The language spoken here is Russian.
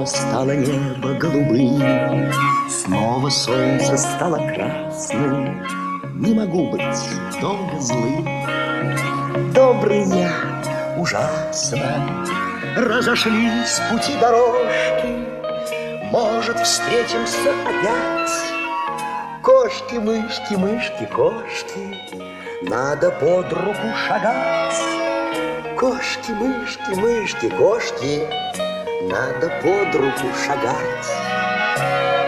стало небо голубым, снова солнце стало красным. Не могу быть долго злым. Добрый я ужасно. Разошлись пути дорожки, может, встретимся опять. Кошки, мышки, мышки, кошки, надо под руку шагать. Кошки, мышки, мышки, кошки, надо под руку шагать.